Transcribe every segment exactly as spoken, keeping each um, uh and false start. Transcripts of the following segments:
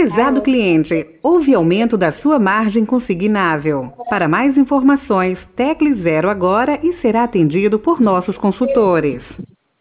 Prezado Alô? cliente, houve aumento da sua margem consignável. Para mais informações, tecle zero agora e será atendido por nossos consultores.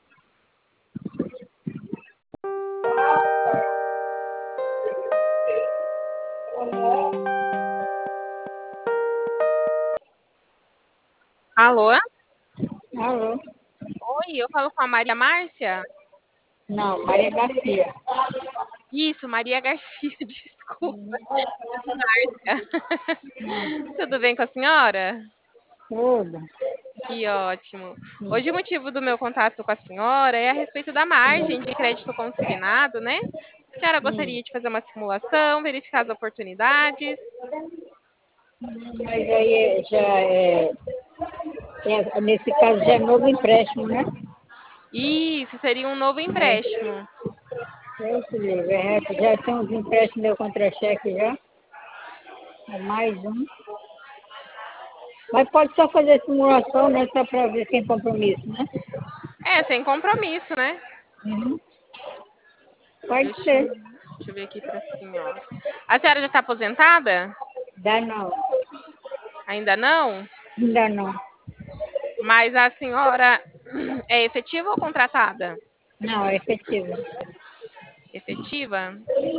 Alô? Alô? Oi, eu falo com a Maria Márcia? Não, Maria Garcia. Isso, Maria Garcia, desculpa. Márcia. Tudo bem com a senhora? Tudo. Que ótimo. Hoje o motivo do meu contato com a senhora é a respeito da margem de crédito consignado, né? A senhora Hum. gostaria de fazer uma simulação, verificar as oportunidades? Mas aí já é, é- nesse caso já é novo empréstimo, né? Isso, seria um novo É, empréstimo. Deus te livre. É, já tem uns empréstimos meu contra-cheque já. É mais um. Mas pode só fazer simulação, né? Só para ver sem compromisso, né? É, sem compromisso, né? Uhum. Pode Deixa ser. eu, deixa eu ver aqui para a senhora. A senhora já está aposentada? Dá não. Ainda não? Ainda não. Mas a senhora é efetiva ou contratada? Não, é efetivo. Efetiva?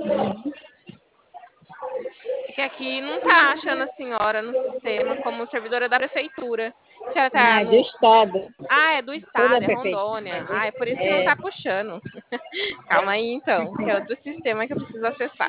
É que aqui não tá achando a senhora no sistema como servidora da prefeitura. A senhora Não, tá é do no. Estado. Ah, é do Toda estado, é prefeitura. Rondônia. Ah, é por isso que não É, tá puxando. Calma aí então, que é outro sistema que eu preciso acessar.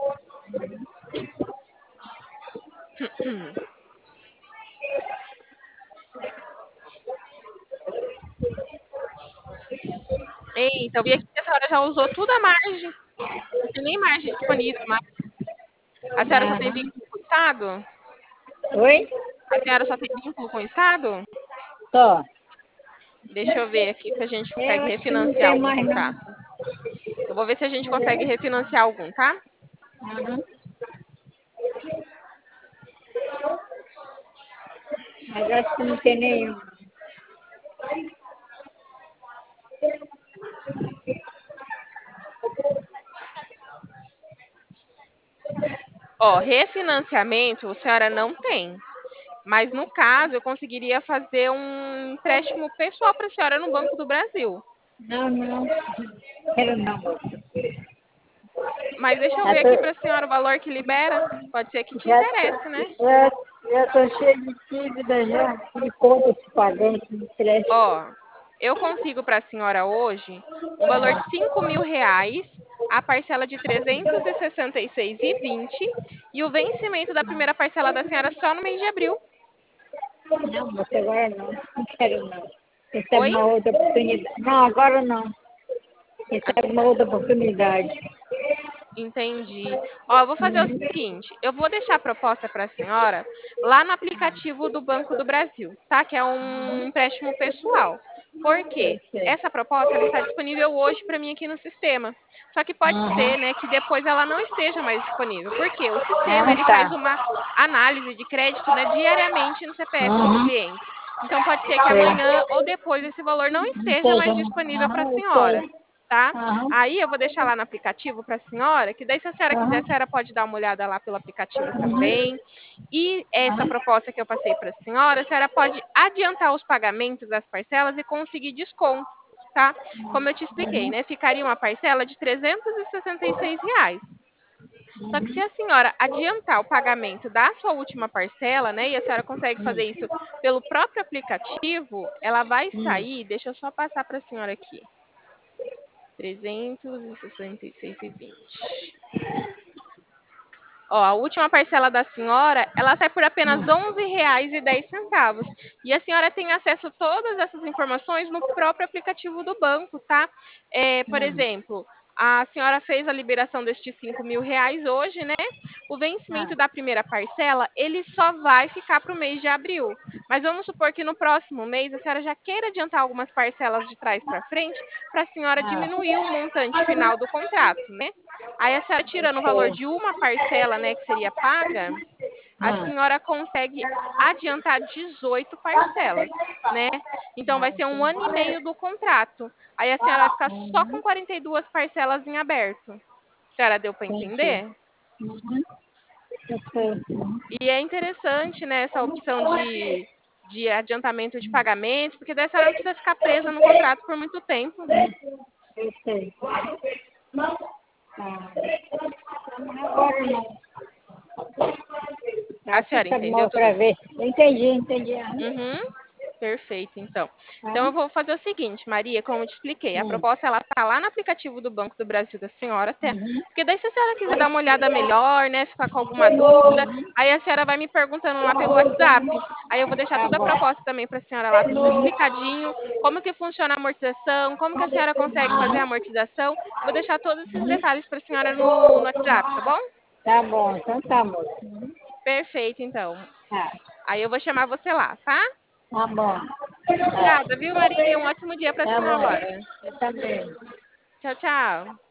Eita, eu vi aqui que a senhora já usou toda a margem. Não tem nem margem disponível mais. A senhora só tem aham. vínculo com o estado? Oi? A senhora só tem vínculo com o estado? Só. Deixa eu ver aqui se a gente Eu consegue acho que não refinanciar tem algum mais não. contrato. Eu vou ver se a gente consegue refinanciar algum, tá? Aham. Mas acho que não tem nenhum. Ó, refinanciamento a senhora não tem. Mas no caso, eu conseguiria fazer um empréstimo pessoal para a senhora no Banco do Brasil. Não, não. Quero não, moça. Mas deixa eu Já ver aqui para a tô, senhora o valor que libera. Pode ser que te já interesse, né? tô, já, já tô cheio de dívida já. De contas pagantes, de estresse. Ó, eu consigo para a senhora hoje um valor de cinco mil reais, a parcela de trezentos e sessenta e seis e vinte e o vencimento da primeira parcela da senhora só no mês de abril. Não, moça, agora não. Não quero não. Recebe Oi? uma outra oportunidade. Não, agora não. Recebe uma outra oportunidade. Entendi. Ó, eu vou fazer o seguinte, eu vou deixar a proposta para a senhora lá no aplicativo do Banco do Brasil, tá? Que é um empréstimo pessoal. Por Eu quê? sei. Essa proposta ela está disponível hoje para mim aqui no sistema. Só que pode ser, Aham. né, que depois ela não esteja mais disponível. Por quê? O sistema Ah, ele faz tá. uma análise de crédito, né, diariamente no C P F dos Aham. clientes. Então pode ser que Sei. amanhã ou depois esse valor não Não esteja seja. mais disponível para a Aham, eu senhora, sei. tá? Aham. Aí eu vou deixar lá no aplicativo para a senhora, que daí se a senhora quiser, a Aham. senhora pode dar uma olhada lá pelo aplicativo Uhum. também. E essa Aham. proposta que eu passei para a senhora, a senhora pode adiantar os pagamentos das parcelas e conseguir desconto, tá? Como eu te expliquei, Uhum. né? Ficaria uma parcela de trezentos e sessenta e seis reais. Só que se Uhum. a senhora adiantar o pagamento da sua última parcela, né, e a senhora consegue fazer isso pelo próprio aplicativo, ela vai Hum. sair, deixa eu só passar para a senhora aqui, trezentos e sessenta e seis e vinte. Ó, a última parcela da senhora, ela sai por apenas Hum. onze reais e dez centavos. E a senhora tem acesso a todas essas informações no próprio aplicativo do banco, tá? É, por Hum. exemplo, a senhora fez a liberação destes cinco mil reais hoje, né? O vencimento Ah. da primeira parcela, ele só vai ficar para o mês de abril. Mas vamos supor que no próximo mês a senhora já queira adiantar algumas parcelas de trás para frente, para a senhora Ah. diminuir o montante final do contrato, né? Aí a senhora tirando o valor Sei. de uma parcela, né, que seria paga, a Ah. senhora consegue adiantar dezoito parcelas, né? Então vai ser um ano e meio do contrato. Aí a senhora vai ficar só com Uhum. quarenta e duas parcelas em aberto. A senhora deu para Entendi. entender? Uhum. Eu sei. E é interessante, né, essa opção de, de adiantamento de pagamento, porque daí a senhora não precisa ficar presa no contrato por muito tempo. Eu sei. Ah, agora não. A senhora Assista entendeu tudo? outra vez. Entendi, entendi. Uhum. Perfeito, então. Ah, Então eu vou fazer o seguinte, Maria, como eu te expliquei, a hum, proposta ela tá lá no aplicativo do Banco do Brasil da senhora, até, uhum, porque daí se a senhora quiser dar uma olhada melhor, né, ficar com alguma dúvida, aí a senhora vai me perguntando lá pelo WhatsApp. Aí eu vou deixar tá toda a bom. proposta também para a senhora lá, tudo explicadinho, como que funciona a amortização, como que a senhora consegue fazer a amortização. Vou deixar todos esses detalhes para a senhora no, no WhatsApp, tá bom? Tá bom, então tá, moço. Uhum. Perfeito, então. Tá, Aí eu vou chamar você lá, tá? tá bom. Tá, Obrigada, viu, Maria? Um ótimo dia para a tá bom. senhora. Eu também. Tchau, tchau.